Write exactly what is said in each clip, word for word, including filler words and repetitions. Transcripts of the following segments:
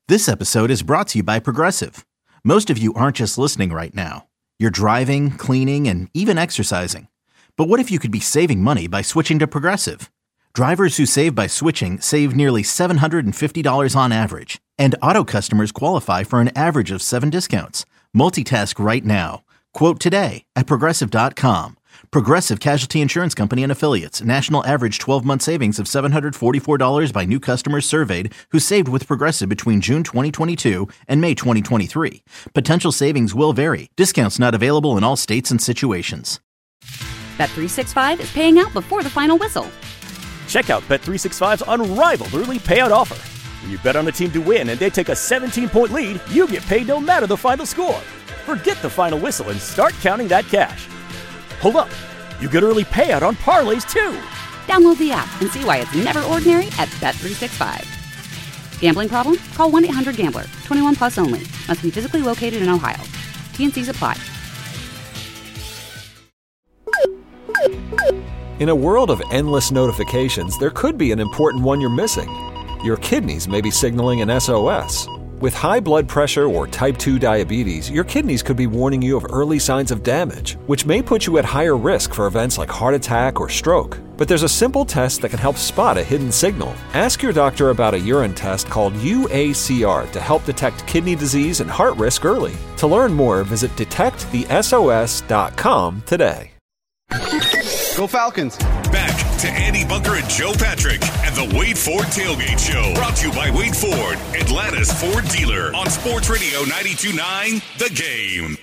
This episode is brought to you by Progressive. Most of you aren't just listening right now. You're driving, cleaning, and even exercising. But what if you could be saving money by switching to Progressive? Drivers who save by switching save nearly seven hundred fifty dollars on average. And auto customers qualify for an average of seven discounts. Multitask right now. Quote today at Progressive dot com. Progressive Casualty Insurance Company and Affiliates. National average twelve-month savings of seven hundred forty-four dollars by new customers surveyed who saved with Progressive between June twenty twenty-two and May twenty twenty-three. Potential savings will vary. Discounts not available in all states and situations. Bet three sixty-five is paying out before the final whistle. Check out Bet three sixty-five's unrivaled early payout offer. When you bet on a team to win and they take a seventeen-point lead, you get paid no matter the final score. Forget the final whistle and start counting that cash. Hold up, you get early payout on parlays too. Download the app and see why it's never ordinary at Bet three sixty-five. Gambling problem? Call one eight hundred gambler. twenty-one plus only. Must be physically located in Ohio. T and Cs apply. In a world of endless notifications, there could be an important one you're missing. Your kidneys may be signaling an S O S. With high blood pressure or type two diabetes, your kidneys could be warning you of early signs of damage, which may put you at higher risk for events like heart attack or stroke. But there's a simple test that can help spot a hidden signal. Ask your doctor about a urine test called U A C R to help detect kidney disease and heart risk early. To learn more, visit detect the S O S dot com today. Go Falcons! Back to Andy Bunker and Joe Patrick and the Wade Ford Tailgate Show. Brought to you by Wade Ford, Atlanta's Ford dealer on Sports Radio ninety-two point nine, The Game.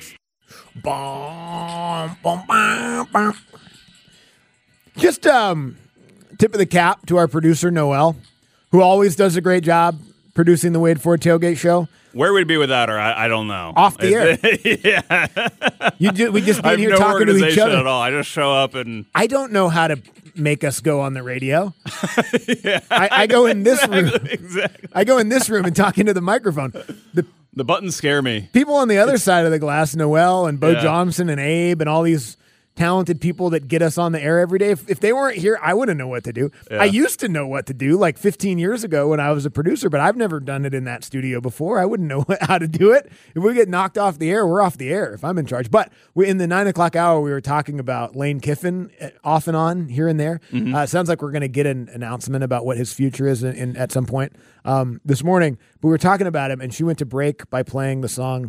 Bum, bum, bum, bum. Just um, tip of the cap to our producer, Noel, who always does a great job producing the Wade Ford Tailgate Show. Where would we be without her? I, I don't know. Off the air. Yeah. You do, we just been here no talking to each other at all. I just show up and I don't know how to make us go on the radio. yeah. I, I go in this exactly, room. Exactly. I go in this room and talk into the microphone. The the buttons scare me. People on the other it's, side of the glass, Noel and Bo yeah. Johnson and Abe and all these talented people that get us on the air every day. If, if they weren't here, I wouldn't know what to do. Yeah. I used to know what to do like fifteen years ago when I was a producer, but I've never done it in that studio before. I wouldn't know how to do it. If we get knocked off the air, we're off the air if I'm in charge. But we, in the nine o'clock hour, we were talking about Lane Kiffin off and on here and there. Mm-hmm. Uh, it sounds like we're going to get an announcement about what his future is in, in, at some point um, this morning. But we were talking about him, and she went to break by playing the song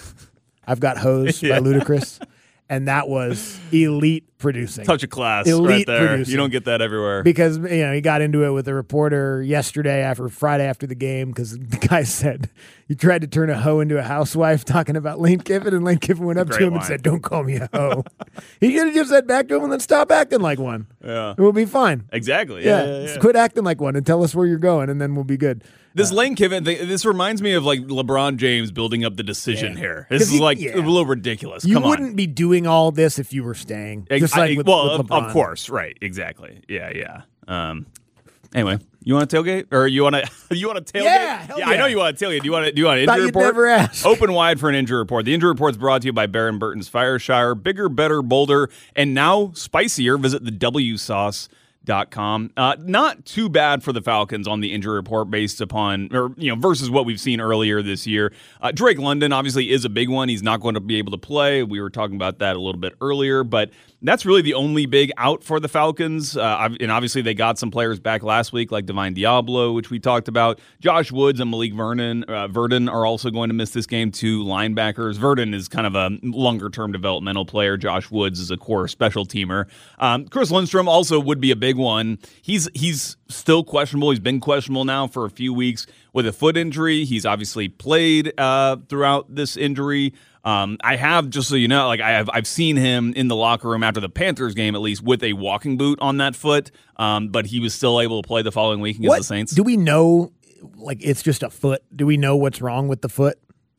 I've Got Hosed yeah. by Ludacris. And that was elite producing. Touch of class elite right there. Producing. You don't get that everywhere. Because, you know, he got into it with a reporter yesterday after Friday after the game because the guy said he tried to turn a hoe into a housewife talking about Lane Kiffin, and Lane Kiffin went up Great to him line. and said, "Don't call me a hoe." He could have just said back to him and then stop acting like one. Yeah. It will be fine. Exactly. Yeah. yeah, yeah, yeah. Quit acting like one and tell us where you're going, and then we'll be good. This uh, Lane Kiffin thing, this reminds me of like LeBron James building up the decision yeah. here. This is you, like yeah. a little ridiculous. You Come wouldn't on. be doing all this if you were staying. Just I, like I, with, well, with of, LeBron. of course, right? Exactly. Yeah, yeah. Um, anyway, you want to tailgate, or you want to you want to tailgate? Yeah, hell yeah, yeah. I know you want to tailgate. Do you want to do you want an Thought injury you'd report? never ask. Open wide for an injury report. The injury report is brought to you by Baron Burton's Fireshire. Bigger, better, bolder, and now spicier. Visit the W Sauce. Dot com. Uh, not too bad for the Falcons on the injury report based upon, or you know, versus what we've seen earlier this year. Uh, Drake London obviously is a big one. He's not going to be able to play. We were talking about that a little bit earlier, but that's really the only big out for the Falcons. Uh, and obviously they got some players back last week like Divine Diablo, which we talked about. Josh Woods and Malik Vernon, uh, Verdon are also going to miss this game. Two linebackers. Verdon is kind of a longer-term developmental player. Josh Woods is a core special teamer. Um, Chris Lindstrom also would be a big one. He's he's still questionable. He's been questionable now for a few weeks with a foot injury. He's obviously played uh, throughout this injury. Um, I have, just so you know, like I have, I've seen him in the locker room after the Panthers game, at least with a walking boot on that foot. Um, but he was still able to play the following week against what, the Saints. Do we know, like, it's just a foot? Do we know what's wrong with the foot?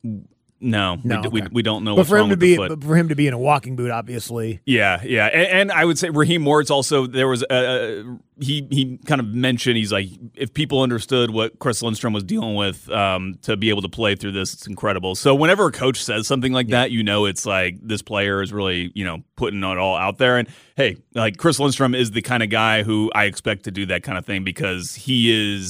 No, no we, okay. we, we don't know but what's for him wrong to with be, the foot. But for him to be in a walking boot, obviously. Yeah, yeah. And, and I would say Raheem Morris also, there was a, he he kind of mentioned, he's like, if people understood what Chris Lindstrom was dealing with um, to be able to play through this, it's incredible. So whenever a coach says something like yeah. that, you know it's like this player is really, you know, putting it all out there. And hey, like Chris Lindstrom is the kind of guy who I expect to do that kind of thing because he is...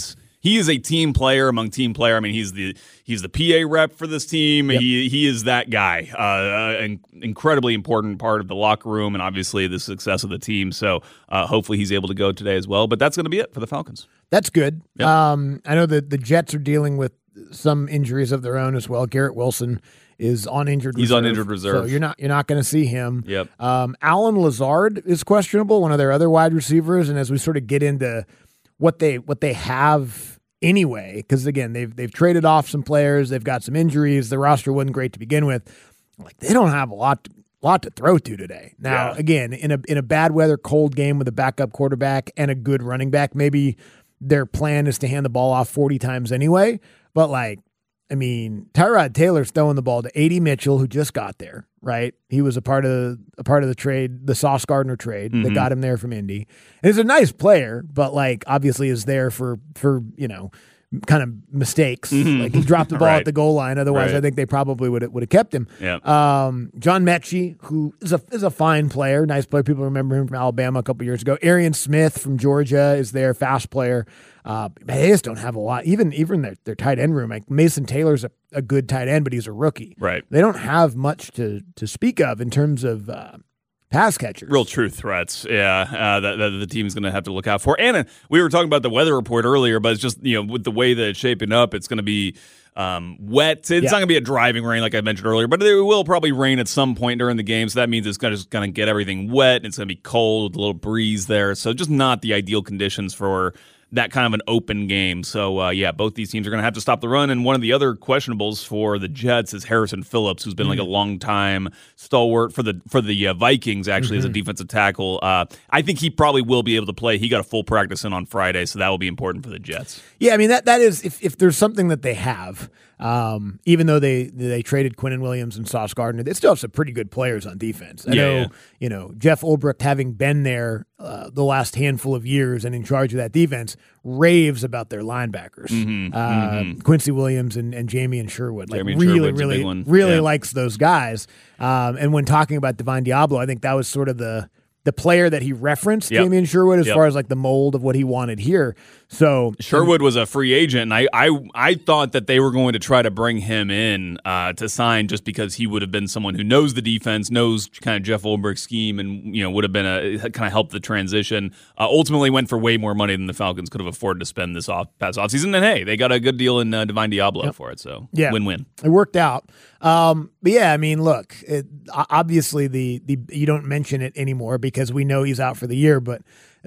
he is a team player among team player. I mean, he's the he's the P A rep for this team. Yep. He he is that guy, uh, an incredibly important part of the locker room and obviously the success of the team. So uh, hopefully he's able to go today as well. But that's going to be it for the Falcons. That's good. Yep. Um, I know that the Jets are dealing with some injuries of their own as well. Garrett Wilson is on injured He's reserve. on injured reserve. So you're not you're not going to see him. Yep. Um, Alan Lazard is questionable, one of their other wide receivers, and as we sort of get into what they what they have anyway, because again, they've they've traded off some players, they've got some injuries, the roster wasn't great to begin with. Like they don't have a lot to, lot to throw to today. Now, yeah. again, in a in a bad weather, cold game with a backup quarterback and a good running back, maybe their plan is to hand the ball off forty times anyway. But like, I mean, Tyrod Taylor's throwing the ball to A D Mitchell, who just got there, right? He was a part of a part of the trade, the Sauce Gardner trade mm-hmm. that got him there from Indy. And he's a nice player, but like obviously is there for for you know kind of mistakes. Mm-hmm. Like he dropped the ball right. at the goal line. Otherwise, right. I think they probably would have would have kept him. Yeah. Um, John Mechie, who is a is a fine player, nice player. People remember him from Alabama a couple years ago. Arian Smith from Georgia is there, fast player. Uh, they just don't have a lot. Even even their, their tight end room, like Mason Taylor's a, a good tight end, but he's a rookie. Right. They don't have much to to speak of in terms of uh, pass catchers. Real true threats, yeah, uh, that, that the team's going to have to look out for. And uh, we were talking about the weather report earlier, but it's just, you know, with the way that it's shaping up, it's going to be um, wet. It's yeah. not going to be a driving rain like I mentioned earlier, but there will probably rain at some point during the game, so that means it's going to just going to get everything wet, and it's going to be cold with a little breeze there, so just not the ideal conditions for that kind of an open game. So, uh, yeah, both these teams are going to have to stop the run. And one of the other questionables for the Jets is Harrison Phillips, who's been mm-hmm. like a long time stalwart for the for the uh, Vikings, actually, mm-hmm. as a defensive tackle. Uh, I think he probably will be able to play. He got a full practice in on Friday, so that will be important for the Jets. Yeah, I mean, that that is, if, if there's something that they have, um, even though they they traded Quinnen Williams and Sauce Gardner, they still have some pretty good players on defense. I yeah, know, yeah. you know, Jeff Ulbrich, having been there uh, the last handful of years and in charge of that defense, raves about their linebackers. Mm-hmm, uh, mm-hmm. Quincy Williams and, and Jamie and Sherwood. Like Jamie really, Sherwood's really, a big one. really yeah. likes those guys. Um, and when talking about Divine Diablo, I think that was sort of the the player that he referenced, yep. Jamie and Sherwood, as yep. far as like the mold of what he wanted here. So Sherwood was a free agent, and I, I I thought that they were going to try to bring him in uh, to sign just because he would have been someone who knows the defense, knows kind of Jeff Ulbrich's scheme, and you know would have been a kind of helped the transition. Uh, ultimately, went for way more money than the Falcons could have afforded to spend this off past offseason. And hey, they got a good deal in uh, Divine Diablo yep. for it, so yeah. win-win. It worked out. Um, but yeah, I mean, look, it, obviously the the you don't mention it anymore because we know he's out for the year, but. Uh,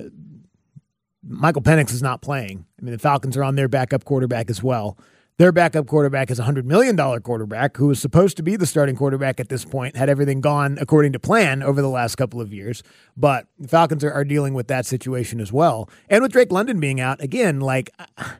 Michael Penix is not playing. I mean, the Falcons are on their backup quarterback as well. Their backup quarterback is a one hundred million dollars quarterback who was supposed to be the starting quarterback at this point, had everything gone according to plan over the last couple of years. But the Falcons are, are dealing with that situation as well. And with Drake London being out, again, like,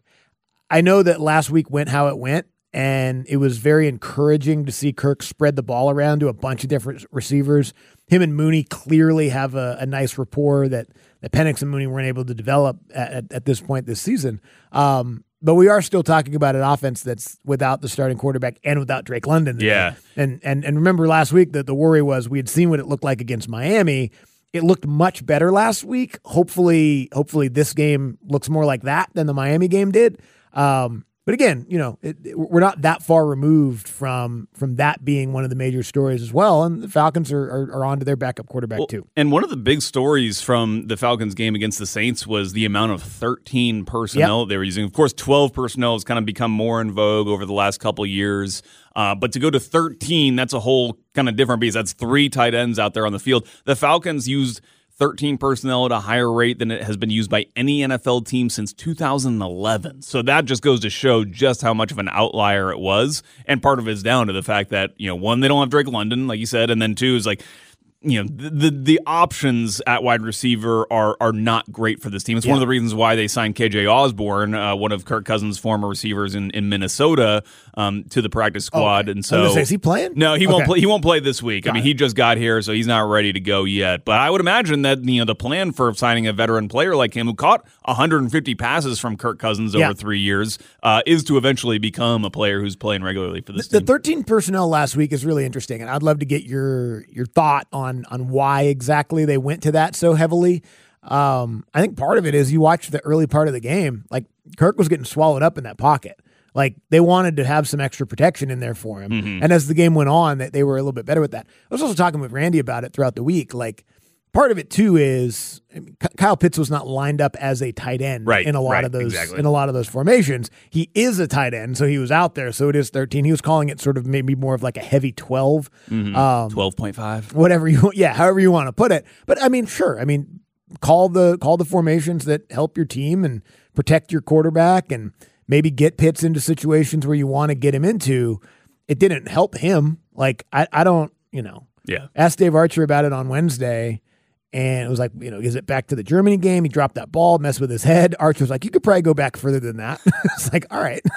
I know that last week went how it went, and it was very encouraging to see Kirk spread the ball around to a bunch of different receivers. Him and Mooney clearly have a, a nice rapport that, that Penix and Mooney weren't able to develop at, at, at this point this season. Um, but we are still talking about an offense that's without the starting quarterback and without Drake London. Yeah. And and and remember last week that the worry was we had seen what it looked like against Miami. It looked much better last week. Hopefully, hopefully this game looks more like that than the Miami game did. Um, But again, you know, it, it, we're not that far removed from from that being one of the major stories as well. And the Falcons are are, are on to their backup quarterback well, too. And one of the big stories from the Falcons game against the Saints was the amount of thirteen personnel yep. they were using. Of course, twelve personnel has kind of become more in vogue over the last couple of years. Uh, but to go to thirteen, that's a whole kind of different beast. That's three tight ends out there on the field. The Falcons used thirteen personnel at a higher rate than it has been used by any N F L team since two thousand eleven. So that just goes to show just how much of an outlier it was. And part of it is down to the fact that, you know, one, they don't have Drake London, like you said, and then two is like, you know, the, the the options at wide receiver are are not great for this team. It's yeah. one of the reasons why they signed K J Osborne, uh, one of Kirk Cousins' former receivers in, in Minnesota, um, to the practice squad. Oh, and so, I was gonna say, is he playing? No, he okay. won't play. He won't play this week. Got I mean, it. he just got here, so he's not ready to go yet. But I would imagine that, you know, the plan for signing a veteran player like him, who caught one hundred fifty passes from Kirk Cousins yeah. over three years, uh, is to eventually become a player who's playing regularly for this the, team. The thirteen personnel last week is really interesting, and I'd love to get your your thought on on why exactly they went to that so heavily. Um, I think part of it is you watch the early part of the game, like Kirk was getting swallowed up in that pocket. Like they wanted to have some extra protection in there for him. Mm-hmm. And as the game went on, that they were a little bit better with that. I was also talking with Randy about it throughout the week. Like part of it too is I mean, Kyle Pitts was not lined up as a tight end right, in a lot right, of those exactly. in a lot of those formations. He is a tight end, so he was out there. So it is thirteen. He was calling it sort of maybe more of like a heavy twelve, mm-hmm. um, twelve point five, whatever you yeah, however you want to put it. But I mean, sure. I mean, call the call the formations that help your team and protect your quarterback and maybe get Pitts into situations where you want to get him into. It didn't help him. Like, I, I don't, you know. Yeah. Asked Dave Archer about it on Wednesday, and it was like, you know, is it back to the Germany game? He dropped that ball, messed with his head. Archer was like, you could probably go back further than that. It's like, all right.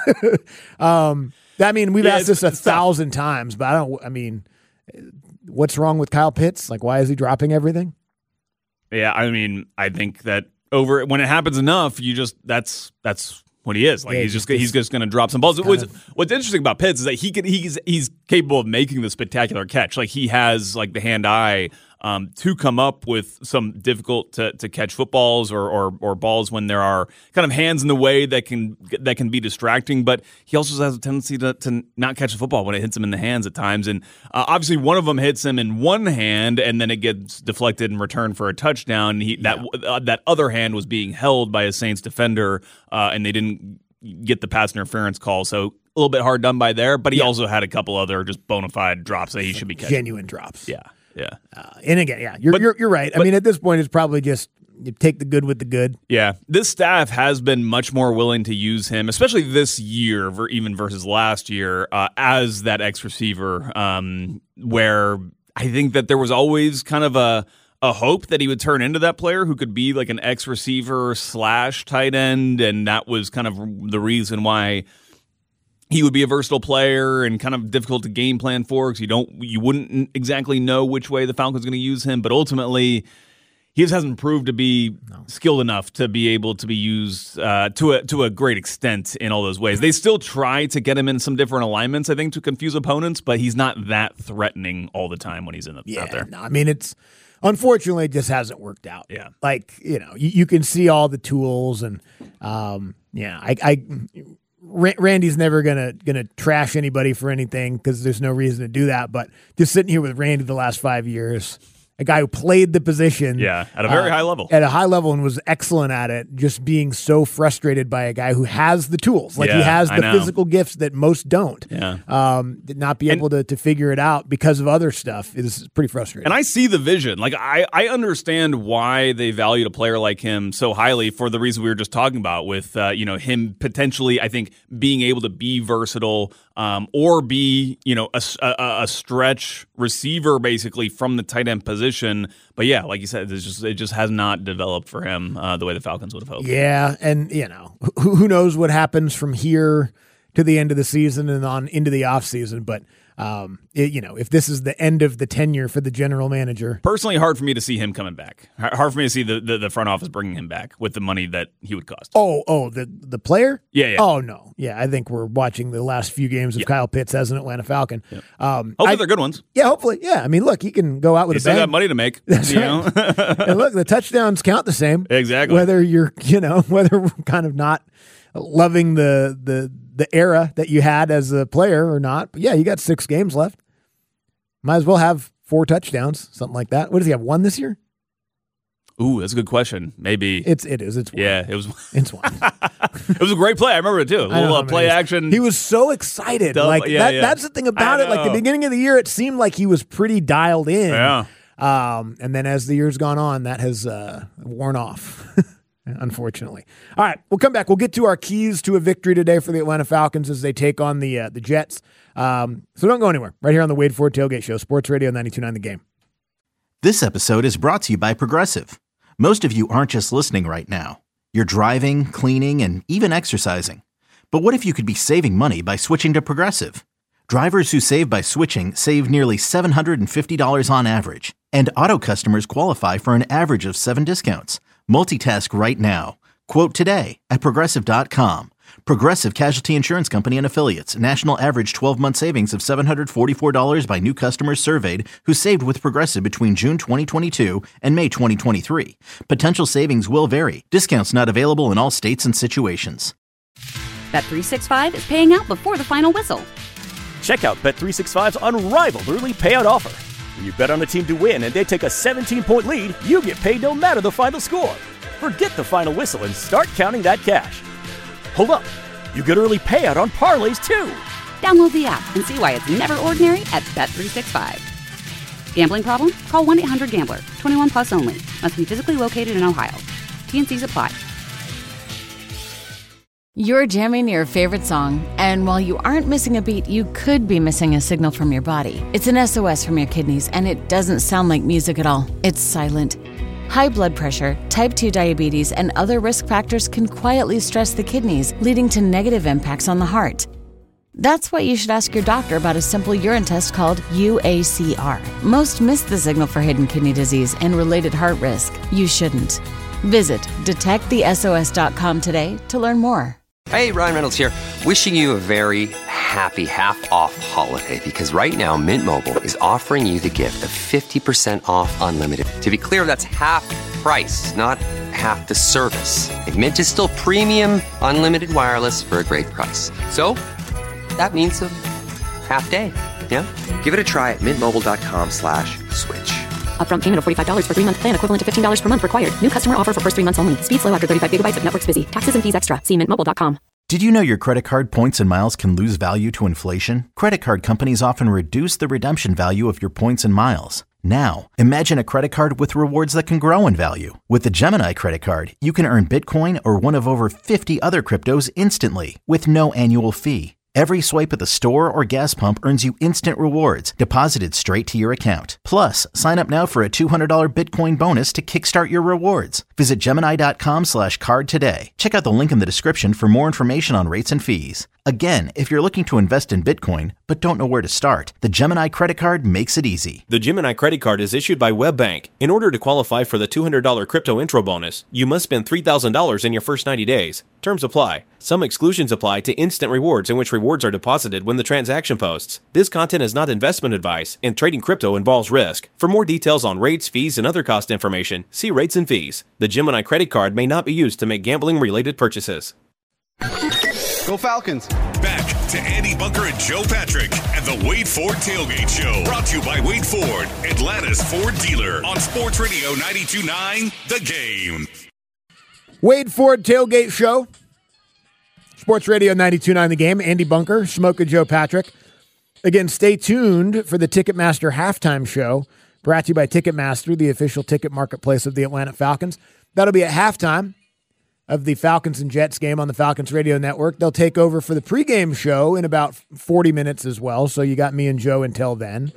um, I mean, we've yeah, asked this a thousand tough. times, but I don't, I mean, what's wrong with Kyle Pitts? Like, why is he dropping everything? Yeah, I mean, I think that over when it happens enough, you just, that's, that's, what he is. Like yeah, he's just he's just going to drop some balls. What's, what's interesting about Pitts is that he can he's he's capable of making the spectacular catch. Like he has like the hand eye um, to come up with some difficult to, to catch footballs or, or or balls when there are kind of hands in the way that can that can be distracting. But he also has a tendency to, to not catch the football when it hits him in the hands at times. And uh, obviously one of them hits him in one hand and then it gets deflected and returned for a touchdown. And he, yeah. that uh, that other hand was being held by a Saints defender uh, and they didn't get the pass interference call. So a little bit hard done by there. But he yeah. also had a couple other just bona fide drops that he should be catching. Genuine drops. Yeah. Yeah, uh, and again, yeah, you're but, you're, you're right. But, I mean, at this point, it's probably just you take the good with the good. Yeah, this staff has been much more willing to use him, especially this year, even versus last year, uh, as that X receiver. Um, where I think that there was always kind of a a hope that he would turn into that player who could be like an X receiver slash tight end, and that was kind of the reason why he would be a versatile player and kind of difficult to game plan for because you don't, you wouldn't exactly know which way the Falcons are going to use him. But ultimately, he just hasn't proved to be no. skilled enough to be able to be used uh, to a to a great extent in all those ways. They still try to get him in some different alignments, I think, to confuse opponents, but he's not that threatening all the time when he's in the, yeah, out there. No, I mean, it's unfortunately it just hasn't worked out. Yeah, like you know, you, you can see all the tools and um, yeah, I. I Randy's never gonna gonna trash anybody for anything because there's no reason to do that. But just sitting here with Randy the last five years, a guy who played the position, yeah, at a very uh, high level, at a high level, and was excellent at it. Just being so frustrated by a guy who has the tools, like yeah, he has the physical gifts that most don't. Yeah, um, not be able and, to to figure it out because of other stuff is pretty frustrating. And I see the vision. Like I I understand why they valued a player like him so highly for the reason we were just talking about with uh, you know him potentially I think being able to be versatile. Um, or be, you know, a, a, a stretch receiver basically from the tight end position. But yeah, like you said, it's just, it just has not developed for him uh, the way the Falcons would have hoped. Yeah, and, you know, who, who knows what happens from here to the end of the season and on into the offseason. But, um, it, you know, if this is the end of the tenure for the general manager. Personally, hard for me to see him coming back. Hard for me to see the, the, the front office bringing him back with the money that he would cost. Oh, oh, the the player? Yeah, yeah. Oh, no. Yeah, I think we're watching the last few games of yeah. Kyle Pitts as an Atlanta Falcon. Yeah. Um, hopefully I, they're good ones. Yeah, hopefully. Yeah, I mean, look, he can go out with He's a bang. Still got money to make. That's you right. know? And look, the touchdowns count the same. Exactly. Whether you're, you know, whether we're kind of not loving the the the era that you had as a player or not. But yeah, you got six games left. Might as well have four touchdowns, something like that. What does he have, one this year? Ooh, that's a good question. Maybe. It's, it is. It's one. Yeah, it was. It's one. It was a great play. I remember it too. A little uh, play action. He was so excited. Dumb, like yeah, that, yeah. That's the thing about it. Like the beginning of the year, it seemed like he was pretty dialed in. Yeah. Um, and then as the year's gone on, that has uh, worn off. Unfortunately. All right, we'll come back. We'll get to our keys to a victory today for the Atlanta Falcons as they take on the uh, the Jets. Um, so don't go anywhere. Right here on the Wade Ford Tailgate Show, Sports Radio ninety-two point nine The Game. This episode is brought to you by Progressive. Most of you aren't just listening right now. You're driving, cleaning, and even exercising. But what if you could be saving money by switching to Progressive? Drivers who save by switching save nearly seven hundred fifty dollars on average. And auto customers qualify for an average of seven discounts. Multitask right now. Quote today at Progressive dot com. Progressive Casualty Insurance Company and Affiliates. National average twelve-month savings of seven hundred forty-four dollars by new customers surveyed who saved with Progressive between June twenty twenty-two and May twenty twenty-three. Potential savings will vary. Discounts not available in all states and situations. Bet three sixty-five is paying out before the final whistle. Check out Bet three sixty-five's unrivaled early payout offer. When you bet on a team to win and they take a seventeen-point lead, you get paid no matter the final score. Forget the final whistle and start counting that cash. Hold up. You get early payout on parlays, too. Download the app and see why it's never ordinary at Bet three sixty-five. Gambling problem? Call one eight hundred gambler. twenty-one plus only. Must be physically located in Ohio. T N Cs apply. You're jamming your favorite song, and while you aren't missing a beat, you could be missing a signal from your body. It's an S O S from your kidneys, and it doesn't sound like music at all. It's silent. High blood pressure, type two diabetes, and other risk factors can quietly stress the kidneys, leading to negative impacts on the heart. That's why you should ask your doctor about a simple urine test called U A C R. Most miss the signal for hidden kidney disease and related heart risk. You shouldn't. Visit detect the S O S dot com today to learn more. Hey, Ryan Reynolds here, wishing you a very happy half-off holiday, because right now Mint Mobile is offering you the gift of fifty percent off unlimited. To be clear, that's half price, not half the service. And Mint is still premium unlimited wireless for a great price. So, that means a half day, yeah? Give it a try at mintmobile.com slash switch. Upfront payment of forty-five dollars for three-month plan equivalent to fifteen dollars per month required. New customer offer for first three months only. Speed slow after thirty-five gigabytes if network's busy. Taxes and fees extra. See mint mobile dot com. Did you know your credit card points and miles can lose value to inflation? Credit card companies often reduce the redemption value of your points and miles. Now, imagine a credit card with rewards that can grow in value. With the Gemini credit card, you can earn Bitcoin or one of over fifty other cryptos instantly with no annual fee. Every swipe at the store or gas pump earns you instant rewards deposited straight to your account. Plus, sign up now for a two hundred dollars Bitcoin bonus to kickstart your rewards. Visit Gemini.com slash card today. Check out the link in the description for more information on rates and fees. Again, if you're looking to invest in Bitcoin but don't know where to start, the Gemini credit card makes it easy. The Gemini credit card is issued by WebBank. In order to qualify for the two hundred dollars crypto intro bonus, you must spend three thousand dollars in your first ninety days. Terms apply. Some exclusions apply to instant rewards, in which rewards are deposited when the transaction posts. This content is not investment advice, and trading crypto involves risk. For more details on rates, fees, and other cost information, see rates and fees. The Gemini credit card may not be used to make gambling-related purchases. Go Falcons! Back to Andy Bunker and Joe Patrick and the Wade Ford Tailgate Show. Brought to you by Wade Ford, Atlanta's Ford dealer on Sports Radio ninety-two point nine The Game. Wade Ford Tailgate Show. Sports Radio ninety-two point nine The Game. Andy Bunker, Smoke and Joe Patrick. Again, stay tuned for the Ticketmaster halftime show, brought to you by Ticketmaster, the official ticket marketplace of the Atlanta Falcons. That'll be at halftime of the Falcons and Jets game on the Falcons Radio Network. They'll take over for the pregame show in about forty minutes as well, so you got me and Joe until then.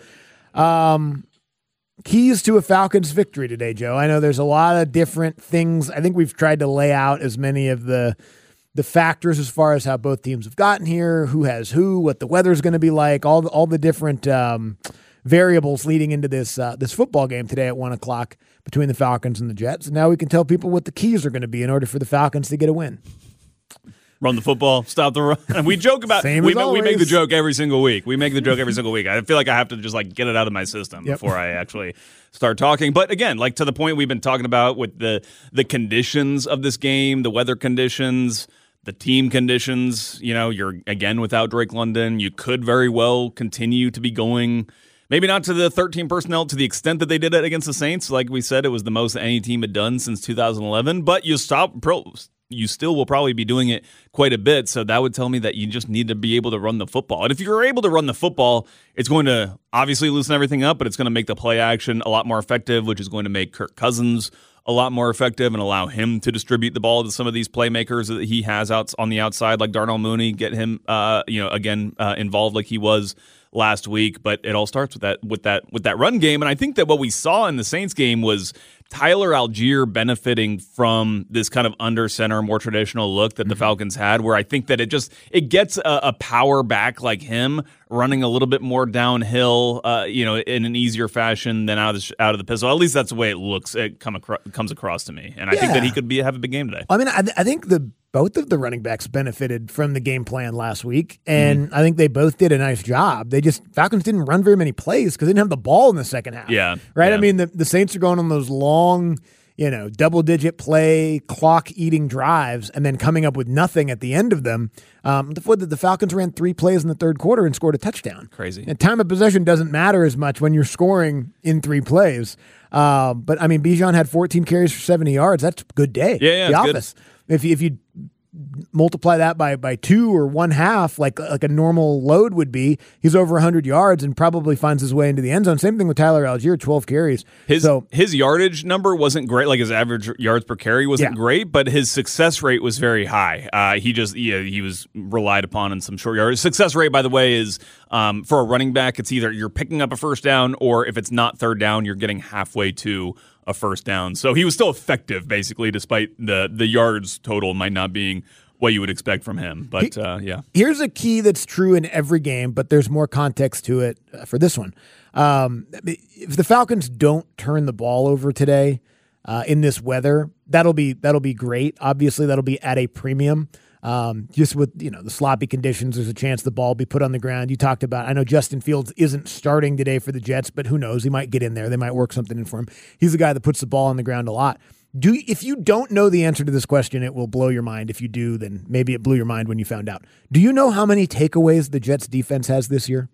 Um, keys to a Falcons victory today, Joe. I know there's a lot of different things. I think we've tried to lay out as many of the the factors as far as how both teams have gotten here, who has who, what the weather's going to be like, all the, all the different um, variables leading into this uh, this football game today at one o'clock between the Falcons and the Jets. And now we can tell people what the keys are going to be in order for the Falcons to get a win. Run the football, stop the run. And we joke about Same we, as we make the always. joke every single week. We make the joke every single week. I feel like I have to just like get it out of my system Yep. before I actually start talking. But again, like to the point we've been talking about with the the conditions of this game, the weather conditions, the team conditions, you know, you're again without Drake London. You could very well continue to be going, maybe not to the thirteen personnel to the extent that they did it against the Saints. Like we said, it was the most any team had done since two thousand eleven, but you stop pro. You still will probably be doing it quite a bit. So that would tell me that you just need to be able to run the football. And if you're able to run the football, it's going to obviously loosen everything up, but it's going to make the play action a lot more effective, which is going to make Kirk Cousins a lot more effective and allow him to distribute the ball to some of these playmakers that he has out on the outside, like Darnell Mooney, get him, uh, you know, again, uh, involved like he was last week. But it all starts with that, with that, with that run game. And I think that what we saw in the Saints game was Tyler Algier benefiting from this kind of under center, more traditional look that the Falcons had, where I think that it just it gets a, a power back like him running a little bit more downhill, uh, you know, in an easier fashion than out of the, out of the pistol. At least that's the way it looks. It come across, comes across to me, and I Yeah. think that he could be have a big game today. I mean, I, I think the both of the running backs benefited from the game plan last week, and mm-hmm. I think they both did a nice job. They just Falcons didn't run very many plays because they didn't have the ball in the second half. Yeah, right. Yeah. I mean, the, the Saints are going on those long, you know, double-digit play, clock-eating drives, and then coming up with nothing at the end of them. Um, the, the Falcons ran three plays in the third quarter and scored a touchdown. Crazy. And time of possession doesn't matter as much when you're scoring in three plays. Um, but I mean, Bijan had fourteen carries for seventy yards. That's a good day. Yeah, yeah, the it's office. Good. If you, if you multiply that by by two or one half, like like a normal load would be, he's over one hundred yards and probably finds his way into the end zone. Same thing with Tyler Algier, twelve carries. His so, his yardage number wasn't great, like his average yards per carry wasn't yeah. great, but his success rate was very high. Uh, he just yeah, he was relied upon in some short yards. Success rate, by the way, is um, for a running back, it's either you're picking up a first down, or if it's not third down, you're getting halfway to a first down. So he was still effective, basically, despite the the yards total might not being what you would expect from him. But uh, yeah, here's a key that's true in every game, but there's more context to it for this one. Um, if the Falcons don't turn the ball over today uh, in this weather, that'll be that'll be great. Obviously, that'll be at a premium. Um, just with, you know, the sloppy conditions, there's a chance the ball will be put on the ground. You talked about, I know Justin Fields isn't starting today for the Jets, but who knows? He might get in there. They might work something in for him. He's the guy that puts the ball on the ground a lot. Do if you don't know the answer to this question, it will blow your mind. If you do, then maybe it blew your mind when you found out. Do you know how many takeaways the Jets defense has this year?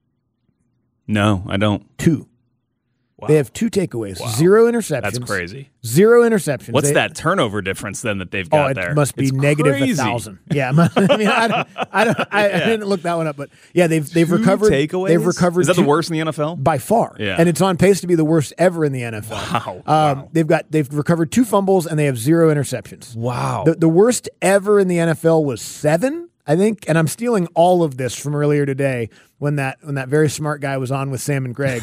No, I don't. Two. Wow. They have two takeaways, Wow. zero interceptions. That's crazy. Zero interceptions. What's they, that turnover difference then that they've Oh, got it there? must be It's negative a crazy. thousand. Yeah, I mean, I don't, I, don't, I, Yeah. I didn't look that one up, but yeah, they've they've Two recovered. takeaways? They've recovered. Is that two, the worst in the N F L? by far? Yeah. and it's on pace to be the worst ever in the N F L. Wow. Um, wow. They've got they've recovered two fumbles and they have zero interceptions. Wow. The, the worst ever in the N F L was seven, I think, and I'm stealing all of this from earlier today when that when that very smart guy was on with Sam and Greg.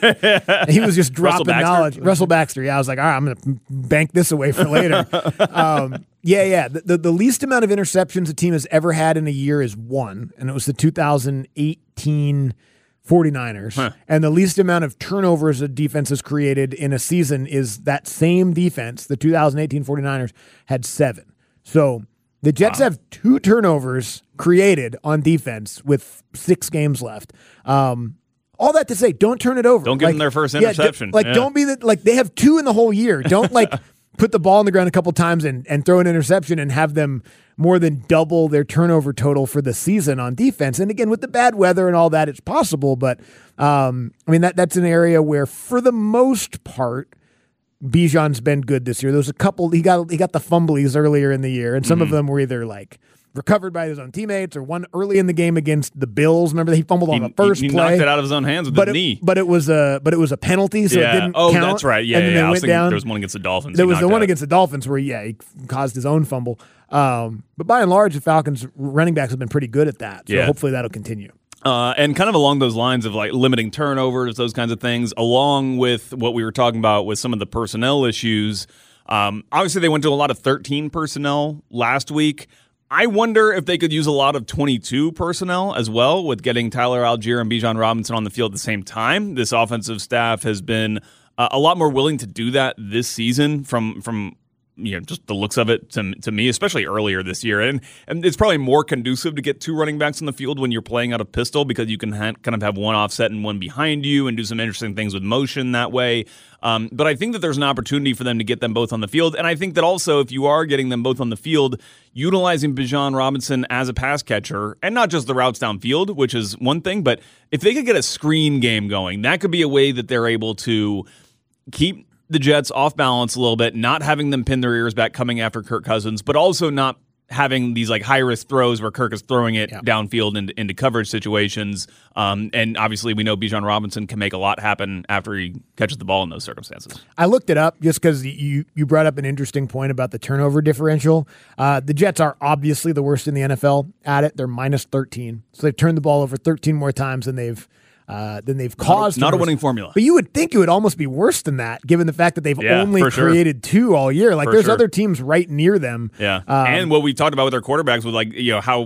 He was just dropping Baxter? knowledge. Russell Baxter, yeah. I was like, all right, I'm going to bank this away for later. um, yeah, yeah. The, the, the least amount of interceptions a team has ever had in a year is one, and it was the two thousand eighteen forty-niners. Huh. And the least amount of turnovers a defense has created in a season is that same defense, the two thousand eighteen forty-niners, had seven. So the Jets wow. have two turnovers created on defense with six games left. Um, all that to say, don't turn it over. Don't give like, them their first yeah, interception. d- like, yeah. don't be the, like, they have two in the whole year. Don't, like, put the ball on the ground a couple times and, and throw an interception and have them more than double their turnover total for the season on defense. And again, with the bad weather and all that, it's possible. But, um, I mean, that that's an area where, for the most part, Bijan's been good this year. There was a couple, he got he got the fumblies earlier in the year, and some mm-hmm. of them were either like recovered by his own teammates or one early in the game against the Bills. Remember, he fumbled he, on the first he, he play. He knocked it out of his own hands with but his it, knee. But it was a but it was a penalty, so yeah. it didn't oh, count. that's right. Yeah, and then yeah. they I was went thinking down. there was one against the Dolphins. There he was the knocked one out. against the Dolphins where, yeah, he caused his own fumble. Um, but by and large, the Falcons running backs have been pretty good at that. So yeah. hopefully that'll continue. Uh, and kind of along those lines of like limiting turnovers, those kinds of things, along with what we were talking about with some of the personnel issues. Um, obviously, they went to a lot of thirteen personnel last week. I wonder if they could use a lot of twenty-two personnel as well with getting Tyler Algier and Bijan Robinson on the field at the same time. This offensive staff has been uh, a lot more willing to do that this season from from you know just the looks of it to, to me, especially earlier this year. And and it's probably more conducive to get two running backs on the field when you're playing out of pistol because you can ha- kind of have one offset and one behind you and do some interesting things with motion that way. Um, but I think that there's an opportunity for them to get them both on the field. And I think that also if you are getting them both on the field, utilizing Bijan Robinson as a pass catcher, and not just the routes downfield, which is one thing, but if they could get a screen game going, that could be a way that they're able to keep the Jets off balance a little bit, not having them pin their ears back coming after Kirk Cousins, but also not having these like high risk throws where Kirk is throwing it yeah. downfield into, into coverage situations. Um, and obviously we know Bijan Robinson can make a lot happen after he catches the ball in those circumstances. I looked it up just because you, you brought up an interesting point about the turnover differential. Uh, the Jets are obviously the worst in the N F L at it. They're minus thirteen. So they've turned the ball over thirteen more times than they've Uh, then they've caused not a, not a winning formula. But you would think it would almost be worse than that, given the fact that they've yeah, only created sure. two all year. Like for there's sure. other teams right near them. Yeah, um, and what we talked about with their quarterbacks, with like you know how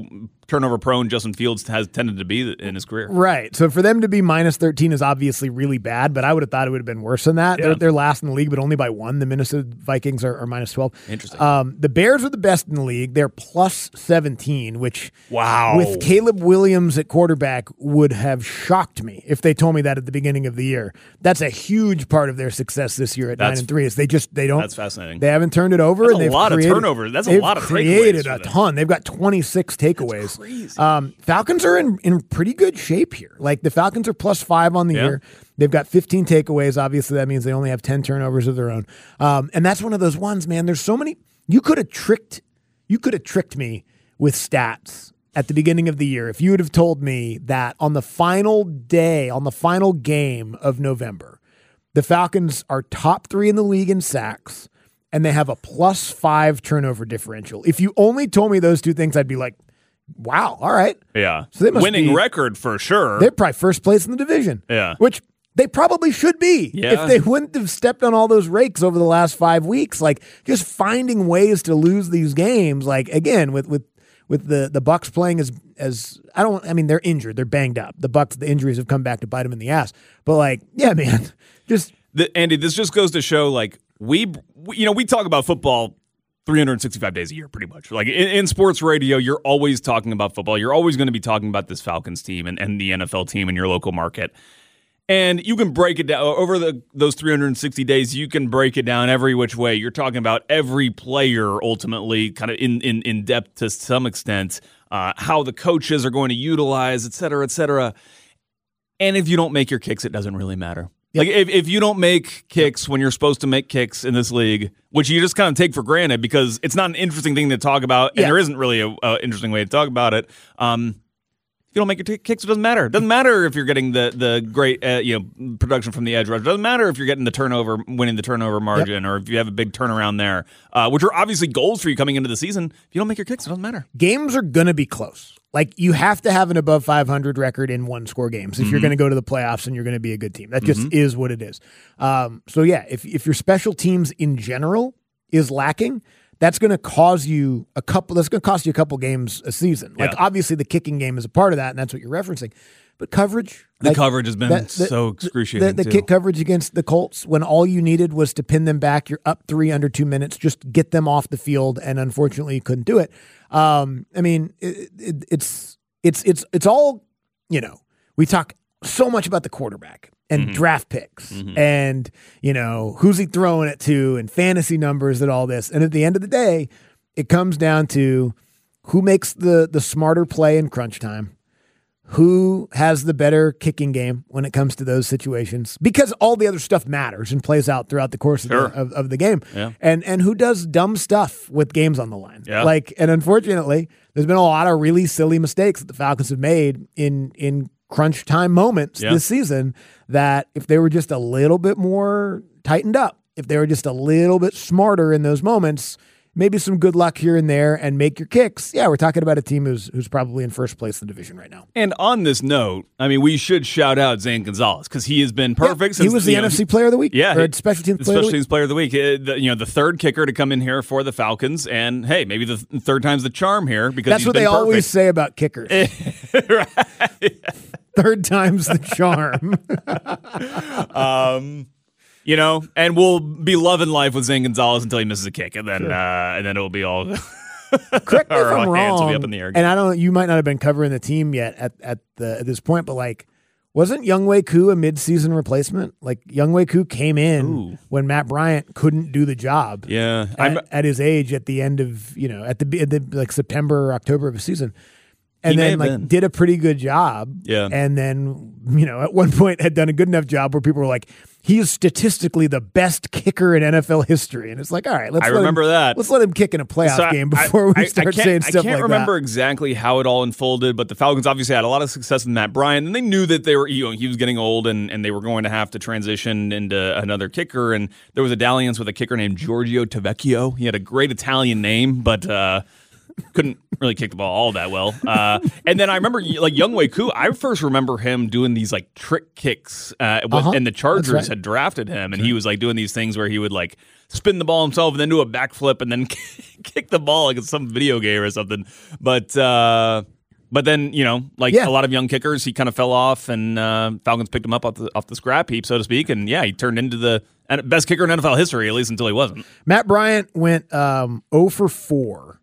turnover prone Justin Fields has tended to be in his career. Right. So for them to be minus thirteen is obviously really bad, but I would have thought it would have been worse than that. Yeah. They're, they're last in the league, but only by one. The Minnesota Vikings are, are minus twelve. Interesting. Um, the Bears are the best in the league. They're plus seventeen, which wow. with Caleb Williams at quarterback would have shocked me if they told me that at the beginning of the year. That's a huge part of their success this year at That's, nine and three. Is they just they don't. That's fascinating. They haven't turned it over. That's and a they've lot created, of turnovers. That's a they've lot of created takeaways a for them. ton. They've got twenty-six takeaways. That's crazy. Um, Falcons are in, in pretty good shape here. Like the Falcons are plus five on the Yeah. year. They've got fifteen takeaways. Obviously, that means they only have ten turnovers of their own. Um, and that's one of those ones, man. There's so many. You could have tricked. You could have tricked me with stats at the beginning of the year if you would have told me that on the final day, on the final game of November, the Falcons are top three in the league in sacks, and they have a plus five turnover differential. If you only told me those two things, I'd be like, wow, all right. Yeah. So they must winning be- record for sure. They're probably first place in the division. Yeah. Which they probably should be Yeah. if they wouldn't have stepped on all those rakes over the last five weeks. Like just finding ways to lose these games. Like again, with with with the the Bucs playing as as I don't. I mean, they're injured. They're banged up. The Bucs, the injuries have come back to bite them in the ass. But like, yeah, man, just the, Andy, this just goes to show like we, we you know we talk about football three hundred sixty-five days a year, pretty much. Like in, in sports radio, you're always talking about football. You're always going to be talking about this Falcons team and, and the N F L team in your local market. And you can break it down over the those three hundred sixty days. You can break it down every which way. You're talking about every player ultimately, kind of in in, in depth to some extent, uh, how the coaches are going to utilize, et cetera, et cetera. And if you don't make your kicks, it doesn't really matter. Like if, if you don't make kicks when you're supposed to make kicks in this league, which you just kind of take for granted because it's not an interesting thing to talk about, and Yeah. there isn't really an interesting way to talk about it. Um, if you don't make your t- kicks, it doesn't matter. It doesn't matter if you're getting the the great uh, you know production from the edge rush. It doesn't matter if you're getting the turnover, winning the turnover margin, or if you have a big turnaround there, uh, which are obviously goals for you coming into the season. If you don't make your kicks, it doesn't matter. games are going to be close. Like you have to have an above five hundred record in one score games if you're Mhm. going to go to the playoffs and you're going to be a good team. That just Mhm. is what it is. Um, so yeah, if if your special teams in general is lacking, that's going to cause you a couple. That's going to cost you a couple games a season. Like Yeah. obviously the kicking game is a part of that, and that's what you're referencing. But coverage, The like, coverage has been that- the- so excruciating. The, the too. kick coverage against the Colts, when all you needed was to pin them back, you're up three under two minutes, just get them off the field, and unfortunately you couldn't do it. Um, I mean, it, it, it's it's it's it's all, you know. We talk so much about the quarterback and Mhm. draft picks Mhm. and, you know, who's he throwing it to and fantasy numbers and all this. And at the end of the day, it comes down to who makes the the smarter play in crunch time. Who has the better kicking game when it comes to those situations? Because all the other stuff matters and plays out throughout the course Sure. of, the, of, of the game. Yeah. And and who does dumb stuff with games on the line? Yeah. Like, and unfortunately, there's been a lot of really silly mistakes that the Falcons have made in in crunch time moments Yeah. this season. That if they were just a little bit more tightened up, if they were just a little bit smarter in those moments, maybe some good luck here and there and make your kicks. Yeah, we're talking about a team who's who's probably in first place in the division right now. And on this note, I mean, we should shout out Zane Gonzalez because he has been perfect. He since, was the you know, N F C Player of the Week. Yeah, or he- special teams the player of special the week. teams player of the week. Uh, the- you know, the third kicker to come in here for the Falcons, and hey, maybe the th- third time's the charm here because That's he's what been they perfect. always say about kickers. Third time's the charm. um, you know, and we'll be loving life with Zane Gonzalez until he misses a kick, and then Sure. uh, and then it'll be all. Correct me if our I'm hands will wrong. be up in the air. And I don't. You might not have been covering the team yet at at the at this point, but like, wasn't Younghoe Koo a midseason replacement? Like Younghoe Koo came in Ooh. when Matt Bryant couldn't do the job. Yeah, I'm, at, at his age, at the end of you know at the, at the like September or October of a season, and He may then have like been. did a pretty good job. Yeah. and then you know at one point had done a good enough job where people were like, he is statistically the best kicker in N F L history, and it's like, all right, let's I let remember him, that. Let's let him kick in a playoff So I- game before we I- I start can't- saying stuff I can't like remember that. exactly how it all unfolded, but the Falcons obviously had a lot of success with Matt Bryant, and they knew that they were, you know, he was getting old, and, and they were going to have to transition into another kicker. And there was a dalliance with a kicker named Giorgio Tavecchio. He had a great Italian name, but uh, couldn't really kick the ball all that well. Uh, and then I remember, like Younghoe Koo, I first remember him doing these like trick kicks, uh, with- Uh-huh. and the Chargers That's right. had drafted him, and he was like doing these things where he would like spin the ball himself and then do a backflip and then kick the ball like it's some video game or something. But uh, But then, you know, like Yeah. a lot of young kickers, he kind of fell off, and uh, Falcons picked him up off the, off the scrap heap, so to speak. And yeah, he turned into the best kicker in N F L history, at least until he wasn't. Matt Bryant went um, zero for four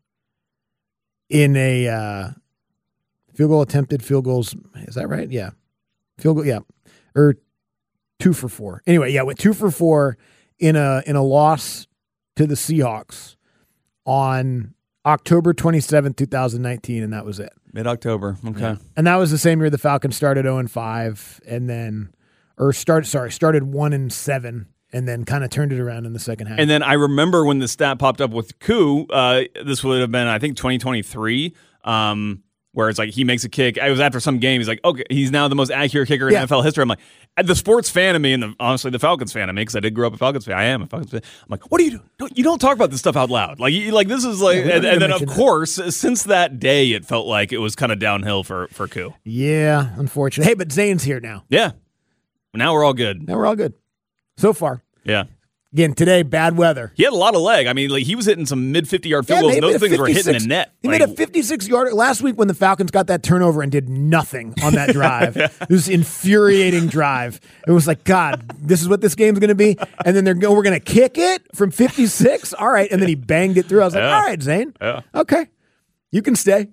in a uh, field goal attempted, field goals. Is that right? Yeah. Field goal, yeah. Or two for four. Anyway, yeah, went two for four in a in a loss to the Seahawks on October twenty-seventh, twenty nineteen, and that was it. Mid-October, okay. Yeah. And that was the same year the Falcons started oh and five, and then, or start, sorry, started one and seven, and then kind of turned it around in the second half. And then I remember when the stat popped up with Koo, uh, this would have been, I think, twenty twenty-three, um, where it's like he makes a kick. It was after some game. He's like, okay, he's now the most accurate kicker in Yeah. N F L history. I'm like, the sports fan of me, and the, honestly, the Falcons fan of me, because I did grow up a Falcons fan. I am a Falcons fan. I'm like, what do you do? Don't, you don't talk about this stuff out loud. Like, you, like this is like, Yeah, we and, don't and then mention of that. course, since that day, it felt like it was kind of downhill for for Koo. Yeah, unfortunately. Hey, but Zane's here now. Yeah, now we're all good. Now we're all good. So far. Yeah. Again, today, bad weather. He had a lot of leg. I mean, like he was hitting some mid fifty-yard field Yeah, goals, they and made those a things were hitting the fifty-six net. He Like, made a fifty-six-yarder last week when the Falcons got that turnover and did nothing on that drive. It was an infuriating drive. It was like, God, this is what this game's going to be? And then they're go, we're going to kick it from fifty-six? All right. And then he banged it through. I was like, Yeah. all right, Zane. Yeah. Okay. You can stay.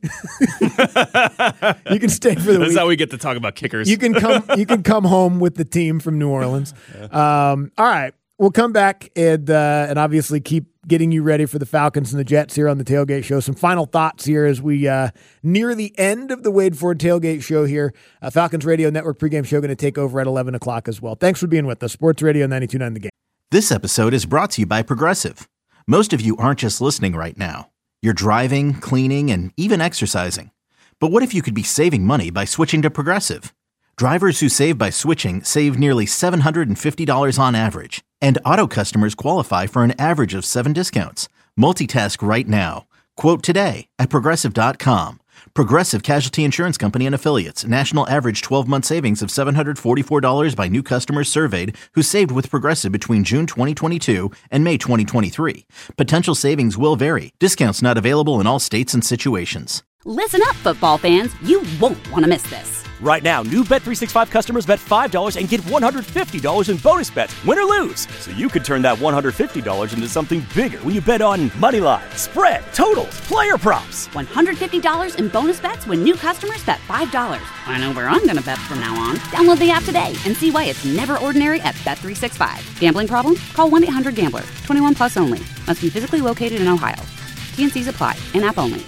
You can stay for the That's week. how we get to talk about kickers. You can come. You can come home with the team from New Orleans. Um, all right, we'll come back and uh, and obviously keep getting you ready for the Falcons and the Jets here on the Tailgate Show. Some final thoughts here as we uh, near the end of the Wade Ford Tailgate Show here. Uh, Falcons Radio Network pregame show going to take over at eleven o'clock as well. Thanks for being with us. Sports Radio ninety-two point nine The Game. This episode is brought to you by Progressive. Most of you aren't just listening right now. You're driving, cleaning, and even exercising. But what if you could be saving money by switching to Progressive? Drivers who save by switching save nearly seven hundred fifty dollars on average. And auto customers qualify for an average of seven discounts. Multitask right now. Quote today at Progressive dot com. Progressive Casualty Insurance Company and Affiliates. National average twelve-month savings of seven hundred forty-four dollars by new customers surveyed who saved with Progressive between June twenty twenty-two and May twenty twenty-three. Potential savings will vary. Discounts not available in all states and situations. Listen up, football fans. You won't want to miss this. Right now, new Bet three sixty-five customers bet five dollars and get one hundred fifty dollars in bonus bets, win or lose. So you could turn that one hundred fifty dollars into something bigger when you bet on money line, spread, totals, player props. one hundred fifty dollars in bonus bets when new customers bet five dollars. I know where I'm going to bet from now on. Download the app today and see why it's never ordinary at Bet three sixty-five. Gambling problem? Call one eight hundred gambler. twenty-one plus only. Must be physically located in Ohio. T N Cs apply. In-app only.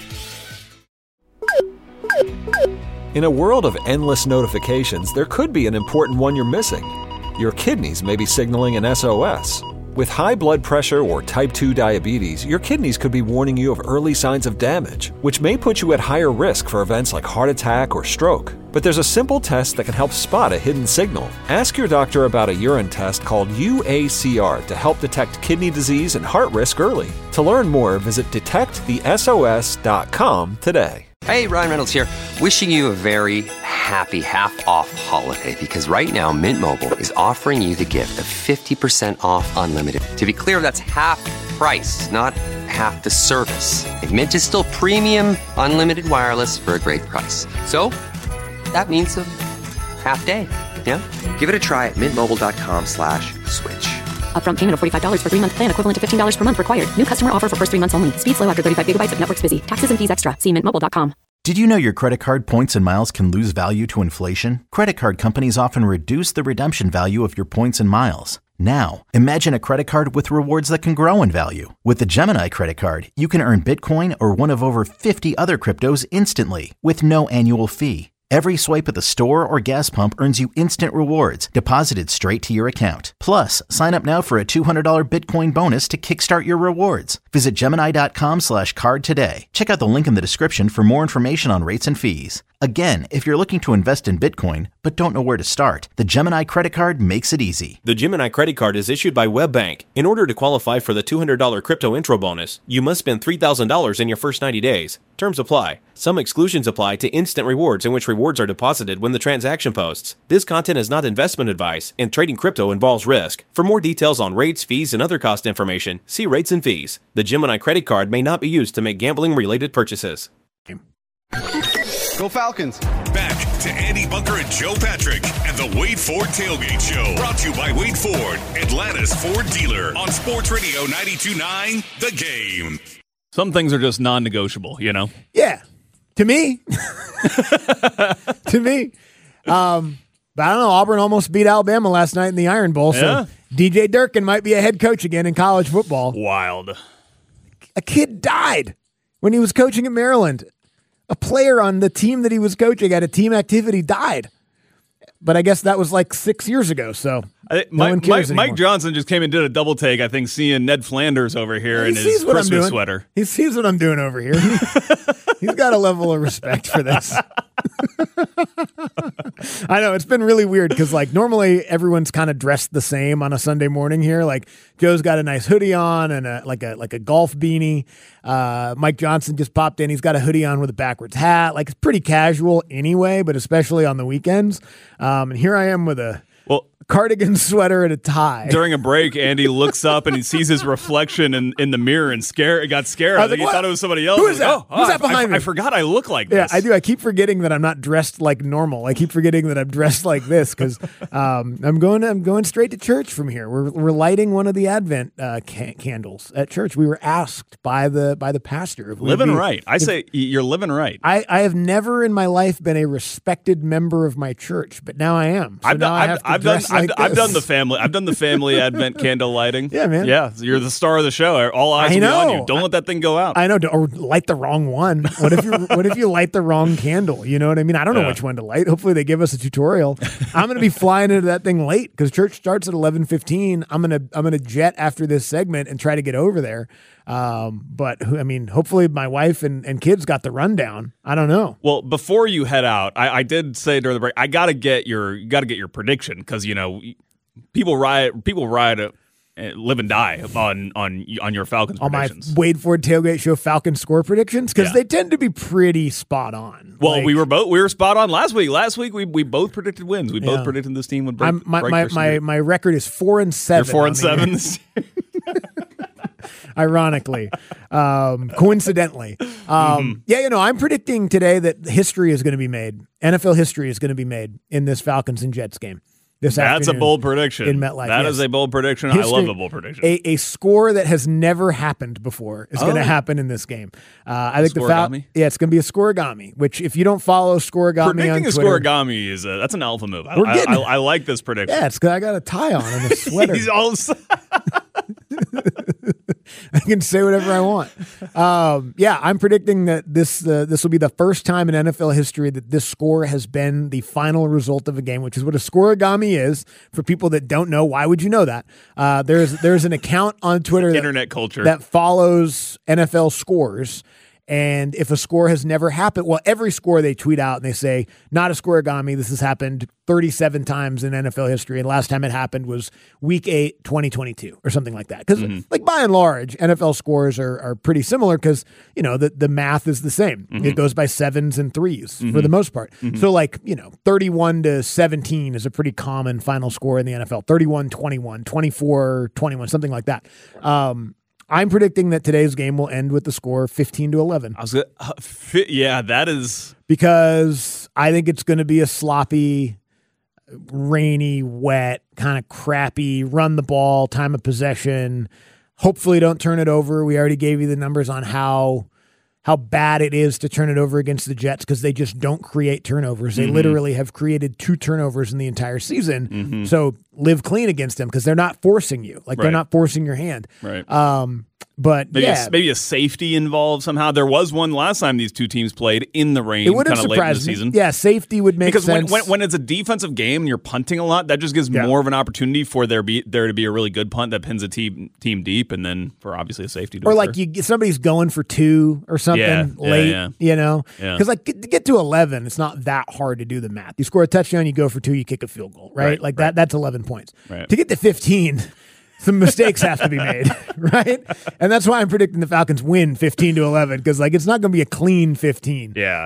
In a world of endless notifications, there could be an important one you're missing. Your kidneys may be signaling an S O S. With high blood pressure or type two diabetes, your kidneys could be warning you of early signs of damage, which may put you at higher risk for events like heart attack or stroke. But there's a simple test that can help spot a hidden signal. Ask your doctor about a urine test called U A C R to help detect kidney disease and heart risk early. To learn more, visit detect the S O S dot com today. Hey, Ryan Reynolds here, wishing you a very happy half-off holiday because right now Mint Mobile is offering you the gift of fifty percent off unlimited. To be clear, that's half price, not half the service. And Mint is still premium unlimited wireless for a great price. So, that means a half day, yeah? Give it a try at mintmobile.com slash switch. Upfront payment of forty-five dollars for three-month plan equivalent to fifteen dollars per month required. New customer offer for first three months only. Speed slow after thirty-five gigabytes if network's busy. Taxes and fees extra. See mint mobile dot com. Did you know your credit card points and miles can lose value to inflation? Credit card companies often reduce the redemption value of your points and miles. Now, imagine a credit card with rewards that can grow in value. With the Gemini credit card, you can earn Bitcoin or one of over fifty other cryptos instantly with no annual fee. Every swipe at the store or gas pump earns you instant rewards deposited straight to your account. Plus, sign up now for a two hundred dollars Bitcoin bonus to kickstart your rewards. Visit Gemini.com slash card today. Check out the link in the description for more information on rates and fees. Again, if you're looking to invest in Bitcoin but don't know where to start, the Gemini credit card makes it easy. The Gemini credit card is issued by WebBank. In order to qualify for the two hundred dollars crypto intro bonus, you must spend three thousand dollars in your first ninety days. Terms apply. Some exclusions apply to instant rewards, in which rewards are deposited when the transaction posts. This content is not investment advice, and trading crypto involves risk. For more details on rates, fees, and other cost information, see rates and fees. The Gemini credit card may not be used to make gambling-related purchases. Go Falcons. Back to Andy Bunker and Joe Patrick and the Wade Ford Tailgate Show. Brought to you by Wade Ford, Atlanta's Ford dealer on Sports Radio ninety-two point nine The Game. Some things are just non-negotiable, you know? Yeah. To me. to me. Um, but I don't know. Auburn almost beat Alabama last night in the Iron Bowl. So Yeah. D J Durkin might be a head coach again in college football. Wild. A kid died when he was coaching at Maryland. A player on the team that he was coaching at a team activity died. But I guess that was like six years ago, so I think no Mike, one cares Mike, Mike anymore. Johnson just came and did a double take, I think, seeing Ned Flanders over here He in sees his what I'm Christmas doing. sweater. He sees what I'm doing over here. He's got a level of respect for this. I know, it's been really weird because, like, normally everyone's kind of dressed the same on a Sunday morning here. Like, Joe's got a nice hoodie on and a, like a like a golf beanie. Uh, Mike Johnson just popped in. He's got a hoodie on with a backwards hat. Like, it's pretty casual anyway, but especially on the weekends. Um, and here I am with a Well, cardigan sweater and a tie. during a break, Andy looks up and he sees his reflection in, in the mirror and scare, got scared. I I, was think like, he what? thought it was somebody else. Who I is was like, that? Oh, Who's oh, that behind I, me? I forgot I look like Yeah, this. I do. I keep forgetting that I'm not dressed like normal. I keep forgetting that I'm dressed like this because um, I'm going. I'm going straight to church from here. We're we're lighting one of the Advent uh, ca- candles at church. We were asked by the by the pastor. If we'd Living be- right. I if- say you're living right. I, I have never in my life been a respected member of my church, but now I am. So I've now done. I I've, have to I've done. dress I've, like I've this. done the family. I've done the family Advent candle lighting. Yeah, man. Yeah, you're the star of the show. All eyes I will be on know. you. Don't let that thing go out. I know, or light the wrong one. What if you What if you light the wrong candle? You know what I mean? I don't know Yeah. which one to light. Hopefully, they give us a tutorial. I'm going to be flying into that thing late because church starts at eleven fifteen. I'm gonna I'm gonna jet after this segment and try to get over there. Um, but who- I mean, hopefully, my wife and, and kids got the rundown. I don't know. Well, before you head out, I, I did say during the break, I gotta get your got to get your prediction because you know people ride people ride a, live and die on on on your Falcons On my predictions. Wade Ford Tailgate Show Falcon score predictions because Yeah. they tend to be pretty spot on. Well, Like, we were both we were spot on last week. Last week we we both predicted wins. We Yeah. both predicted this team would break. I'm, my break my their my, streak. my record is four and seven. You're four on and the seven. year. this year. Ironically, um, coincidentally. Um, Yeah, you know, I'm predicting today that history is going to be made. N F L history is going to be made in this Falcons and Jets game. This That's a afternoon bold prediction. in MetLife. That yes. is a bold prediction. I History- love a bold prediction. A, a score that has never happened before is going Oh. to happen in this game. Uh, I think the Fal- Scoregami? Yeah, it's going to be a scoregami. Which, if you don't follow scoregami on Predicting a Twitter, scoregami is a, that's an alpha move. I, We're I, getting I, it. I like this prediction. yeah, it's 'cause I got a tie on and a sweater. He's all I can say whatever I want. Um, yeah, I'm predicting that this uh, this will be the first time in N F L history that this score has been the final result of a game, which is what a scoregami is. For people that don't know, why would you know that? Uh, there's there's an account on Twitter that, internet culture. that follows N F L scores. And if a score has never happened, well, every score they tweet out and they say, not a scoregami. This has happened thirty-seven times in N F L history. And last time it happened was week eight, twenty twenty-two or something like that. Because Mm-hmm. like by and large, N F L scores are, are pretty similar because, you know, the, the math is the same. Mm-hmm. It goes by sevens and 3s for the most part. So like, you know, thirty-one to seventeen is a pretty common final score in the N F L. thirty-one twenty-one, twenty-four twenty-one, something like that. Um, I'm predicting that today's game will end with the score fifteen to eleven I was gonna, uh, fi- yeah, that is because I think it's going to be a sloppy, rainy, wet, kind of crappy, run the ball, time of possession. Hopefully don't turn it over. We already gave you the numbers on how how bad it is to turn it over against the Jets because they just don't create turnovers. They Mm-hmm. literally have created two turnovers in the entire season. So live clean against them because they're not forcing you. Like they're Right. not forcing your hand. right. Um, but Maybe, yeah, a, maybe a safety involved somehow. There was one last time these two teams played in the rain, it would have kind of late in the surprised me. season. Yeah, safety would make Because when, sense. when when it's a defensive game and you're punting a lot, that just gives Yeah. more of an opportunity for there be there to be a really good punt that pins a team team deep, and then for obviously a safety. To or occur. like you get somebody's going for two or something Yeah, yeah, late, yeah. you know? Yeah. Because like get, to get to eleven, it's not that hard to do the math. You score a touchdown, you go for two, you kick a field goal, right? Right, like right. that. That's eleven points. Right. To get to fifteen, some mistakes have to be made, right? And that's why I'm predicting the Falcons win fifteen to eleven because like it's not going to be a clean fifteen. yeah.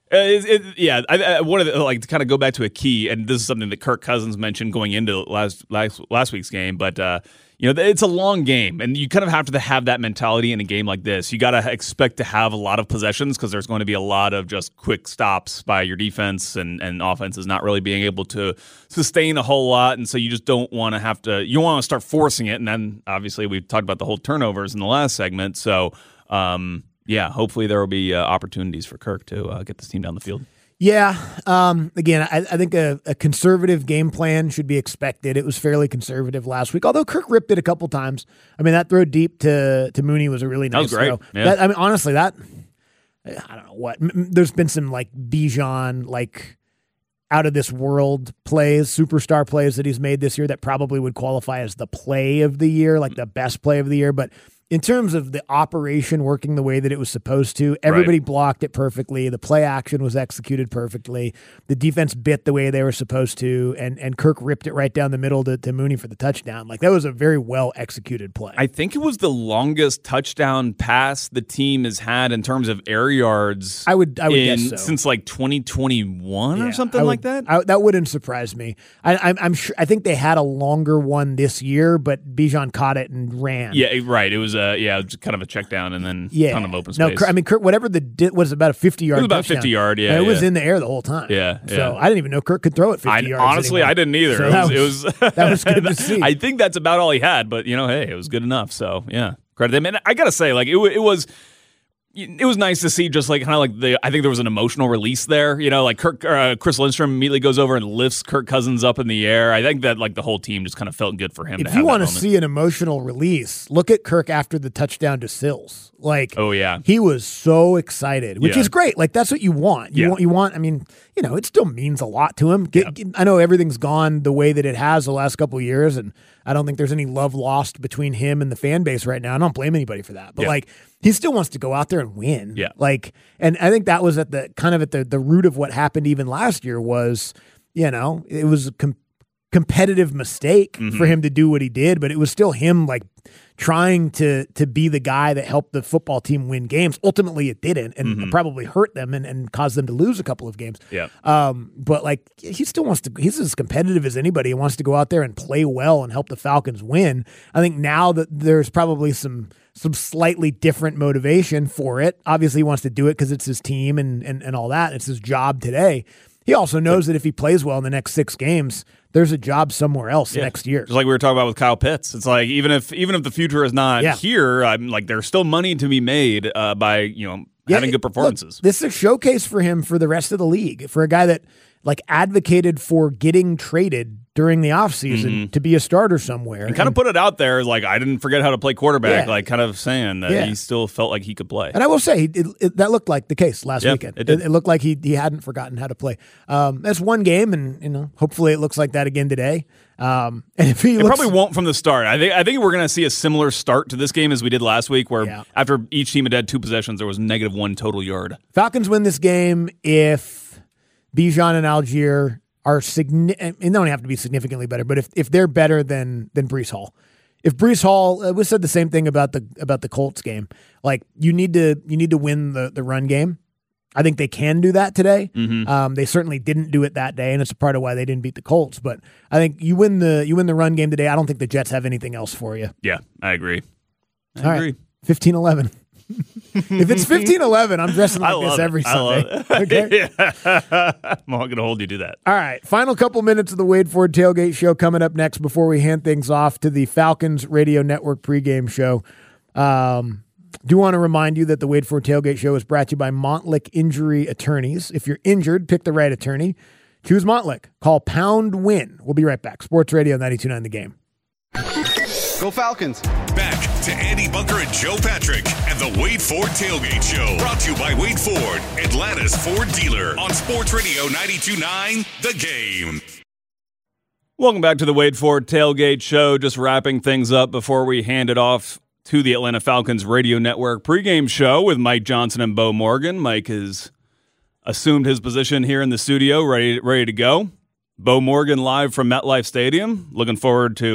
Uh, it, it, yeah, I, I wanted to like to kind of go back to a key, and this is something that Kirk Cousins mentioned going into last last, last week's game. But uh, you know, it's a long game, and you kind of have to have that mentality in a game like this. You got to expect to have a lot of possessions because there's going to be a lot of just quick stops by your defense, and and offense is not really being able to sustain a whole lot, and so you just don't want to have to. You want to start forcing it, and then obviously we talked about the whole turnovers in the last segment, so. Um, Yeah, hopefully there will be uh, opportunities for Kirk to uh, get this team down the field. Yeah. Um, again, I, I think a, a conservative game plan should be expected. It was fairly conservative last week, although Kirk ripped it a couple times. I mean, that throw deep to to Mooney was a really nice that was great. throw. Yeah. That, I mean, honestly, that I don't know what. M- there's been some like Bijan, like out of this world plays, superstar plays that he's made this year that probably would qualify as the play of the year, like the best play of the year, but. In terms of the operation working the way that it was supposed to, everybody right. blocked it perfectly. The play action was executed perfectly. The defense bit the way they were supposed to, and, and Kirk ripped it right down the middle to, to Mooney for the touchdown. Like, that was a very well-executed play. I think it was the longest touchdown pass the team has had in terms of air yards I would, I would in, guess so. since like twenty twenty-one yeah, or something would, like that. I, that wouldn't surprise me. I, I'm, I'm sure. I think they had a longer one this year, but Bijan caught it and ran. Yeah, right. It was uh, yeah, just kind of a check down and then yeah. ton of open space. No, I mean, Kirk, whatever the di- was about a fifty yard. It was about touchdown. fifty yard. Yeah, and it yeah. was in the air the whole time. Yeah, so yeah. I didn't even know Kirk could throw it fifty I, yards. Honestly, anymore. I didn't either. So it, that was, was, it was. that was good to see. I think that's about all he had, but you know, hey, it was good enough. So yeah, credit him. And I gotta say, like it, it was. It was nice to see, just like kind of like the. I think there was an emotional release there. You know, like Kirk, uh, Chris Lindstrom immediately goes over and lifts Kirk Cousins up in the air. I think that like the whole team just kind of felt good for him. If to you have want that to moment. see an emotional release, look at Kirk after the touchdown to Sills. Like, oh yeah, he was so excited, which yeah. is great. Like that's what you want. You yeah. want. You want. I mean, you know, it still means a lot to him. Get, yeah. I know everything's gone the way that it has the last couple of years, and I don't think there's any love lost between him and the fan base right now. I don't blame anybody for that, but yeah. like. He still wants to go out there and win. Yeah. Like, and I think that was at the kind of at the, the root of what happened even last year was, you know, it was a com- competitive mistake mm-hmm. for him to do what he did, but it was still him like trying to to be the guy that helped the football team win games. Ultimately, it didn't, and mm-hmm. it probably hurt them and, and caused them to lose a couple of games. Yeah. Um, but like he still wants to. He's as competitive as anybody. He wants to go out there and play well and help the Falcons win. I think now that there's probably some. some slightly different motivation for it. Obviously, he wants to do it because it's his team and, and, and all that. It's his job today. He also knows that if he plays well in the next six games, there's a job somewhere else yeah. next year. Just like we were talking about with Kyle Pitts. It's like even if even if the future is not yeah. here, I'm like there's still money to be made uh, by you know yeah, having good performances. Look, this is a showcase for him for the rest of the league, for a guy that like advocated for getting traded during the offseason mm-hmm. to be a starter somewhere. And kind of put it out there like I didn't forget how to play quarterback, yeah. like kind of saying that yeah. he still felt like he could play. And I will say it, it, that looked like the case last yeah, weekend. It, did. It, it looked like he he hadn't forgotten how to play. Um, that's one game, and you know hopefully it looks like that again today. Um, and if he it looks, probably won't from the start. I think I think we're going to see a similar start to this game as we did last week, where yeah. after each team had had two possessions, there was negative one total yard. Falcons win this game if Bijan and Algier are significant. They don't have to be significantly better, but if if they're better than than Breece Hall. If Breece Hall, uh, we said the same thing about the about the Colts game. Like you need to you need to win the the run game. I think they can do that today. Mm-hmm. Um, they certainly didn't do it that day, and it's a part of why they didn't beat the Colts. But I think you win the you win the run game today. I don't think the Jets have anything else for you. Yeah, I agree. I All agree. Right. fifteen eleven If it's fifteen eleven, I'm dressing like this every it. Sunday. Okay? Yeah. I'm not going to hold you to that. All right. Final couple minutes of the Wade Ford Tailgate Show coming up next before we hand things off to the Falcons Radio Network pregame show. Um, do want to remind you that the Wade Ford Tailgate Show is brought to you by Montlick Injury Attorneys. If you're injured, pick the right attorney. Choose Montlick. Call Pound Win. We'll be right back. Sports Radio ninety-two point nine The Game. Go Falcons. Back to Andy Bunker and Joe Patrick and the Wade Ford Tailgate Show. Brought to you by Wade Ford, Atlanta's Ford dealer on Sports Radio ninety-two point nine The Game. Welcome back to the Wade Ford Tailgate Show. Just wrapping things up before we hand it off to the Atlanta Falcons Radio Network pregame show with Mike Johnson and Bo Morgan. Mike has assumed his position here in the studio, ready, ready to go. Bo Morgan live from MetLife Stadium. Looking forward to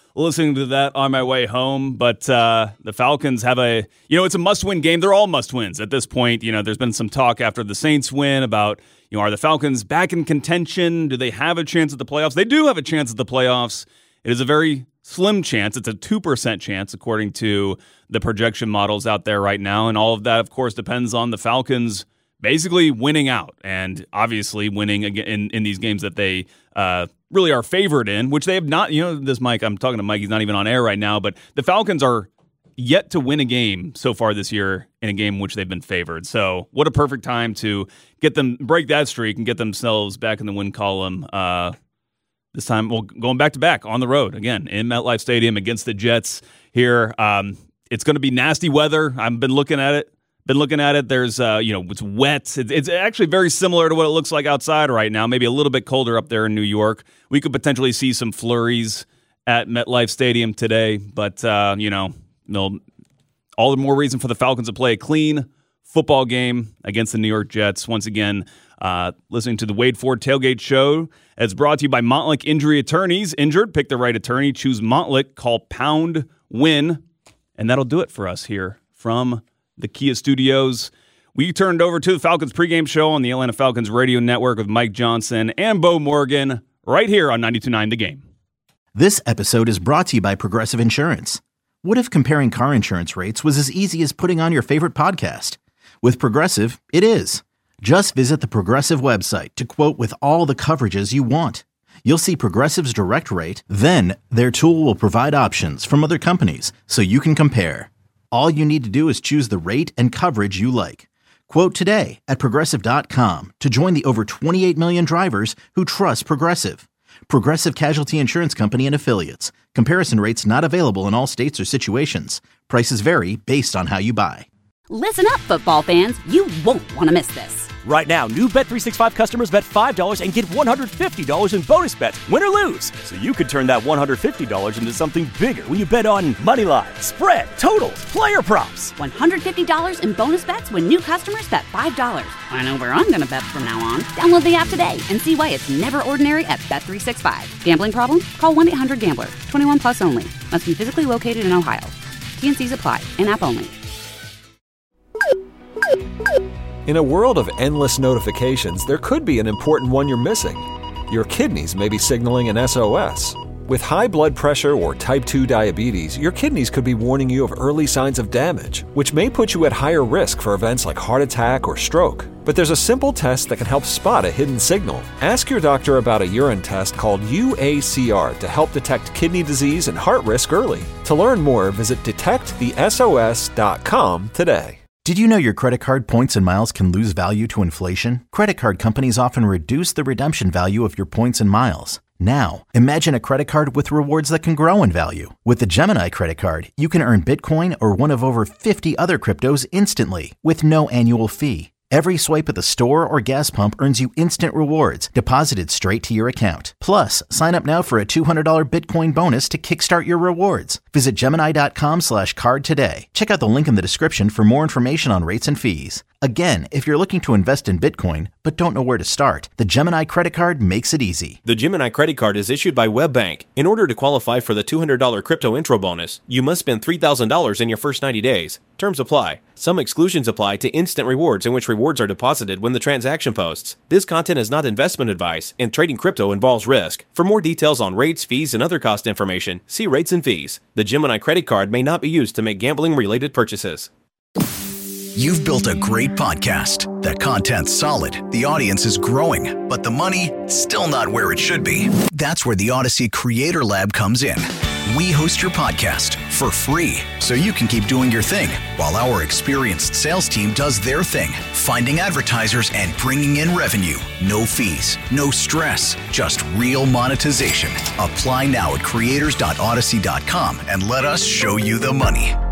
listening to that on my way home. But uh, the Falcons have a, you know, it's a must-win game. They're all must-wins at this point. You know, there's been some talk after the Saints win about, you know, are the Falcons back in contention? Do they have a chance at the playoffs? They do have a chance at the playoffs. It is a very slim chance. It's a two percent chance according to the projection models out there right now. And all of that, of course, depends on the Falcons basically winning out and obviously winning again in, in these games that they uh, really are favored in, which they have not, you know, this Mike, I'm talking to Mike, he's not even on air right now, but the Falcons are yet to win a game so far this year in a game in which they've been favored. So what a perfect time to get them, break that streak and get themselves back in the win column. Uh, this time, well, going back to back on the road again in MetLife Stadium against the Jets here. Um, it's going to be nasty weather. I've been looking at it. Been looking at it. There's, uh, you know, it's wet. It's, it's actually very similar to what it looks like outside right now. Maybe a little bit colder up there in New York. We could potentially see some flurries at MetLife Stadium today, but uh, you know, no, all the more reason for the Falcons to play a clean football game against the New York Jets. Once again, uh, listening to the Wade Ford Tailgate Show. It's brought to you by Montlick Injury Attorneys. Injured, pick the right attorney. Choose Montlick. Call Pound Win, and that'll do it for us here from the Kia Studios. We turned over to the Falcons pregame show on the Atlanta Falcons radio network with Mike Johnson and Bo Morgan right here on ninety-two point nine The Game. This episode is brought to you by Progressive Insurance. What if comparing car insurance rates was as easy as putting on your favorite podcast? With Progressive, it is. Just visit the Progressive website to quote with all the coverages you want. You'll see Progressive's direct rate, then their tool will provide options from other companies so you can compare. All you need to do is choose the rate and coverage you like. Quote today at Progressive dot com to join the over twenty-eight million drivers who trust Progressive. Progressive Casualty Insurance Company and Affiliates. Comparison rates not available in all states or situations. Prices vary based on how you buy. Listen up, football fans. You won't want to miss this. Right now, new Bet three sixty-five customers bet five dollars and get one hundred fifty dollars in bonus bets, win or lose. So you could turn that one hundred fifty dollars into something bigger when you bet on money line, spread, totals, player props. one hundred fifty dollars in bonus bets when new customers bet five dollars. I know where I'm going to bet from now on. Download the app today and see why it's never ordinary at Bet three sixty-five. Gambling problem? Call one eight hundred gambler. twenty-one plus only. Must be physically located in Ohio. T and C's apply. In-app only. In a world of endless notifications, there could be an important one you're missing. Your kidneys may be signaling an S O S. With high blood pressure or type two diabetes, your kidneys could be warning you of early signs of damage, which may put you at higher risk for events like heart attack or stroke. But there's a simple test that can help spot a hidden signal. Ask your doctor about a urine test called U A C R to help detect kidney disease and heart risk early. To learn more, visit detect the S O S dot com today. Did you know your credit card points and miles can lose value to inflation? Credit card companies often reduce the redemption value of your points and miles. Now, imagine a credit card with rewards that can grow in value. With the Gemini credit card, you can earn Bitcoin or one of over fifty other cryptos instantly with no annual fee. Every swipe at the store or gas pump earns you instant rewards deposited straight to your account. Plus, sign up now for a two hundred dollars Bitcoin bonus to kickstart your rewards. Visit Gemini.com slash card today. Check out the link in the description for more information on rates and fees. Again, if you're looking to invest in Bitcoin but don't know where to start, the Gemini credit card makes it easy. The Gemini credit card is issued by WebBank. In order to qualify for the two hundred dollars crypto intro bonus, you must spend three thousand dollars in your first ninety days. Terms apply. Some exclusions apply to instant rewards in which rewards are deposited when the transaction posts. This content is not investment advice, and trading crypto involves risk. For more details on rates, fees, and other cost information, see rates and fees. The Gemini credit card may not be used to make gambling-related purchases. You've built a great podcast. The content's solid, the audience is growing, but the money, still not where it should be. That's where the Odyssey Creator Lab comes in. We host your podcast for free, so you can keep doing your thing, while our experienced sales team does their thing, finding advertisers and bringing in revenue. No fees, no stress, just real monetization. Apply now at creators dot odyssey dot com and let us show you the money.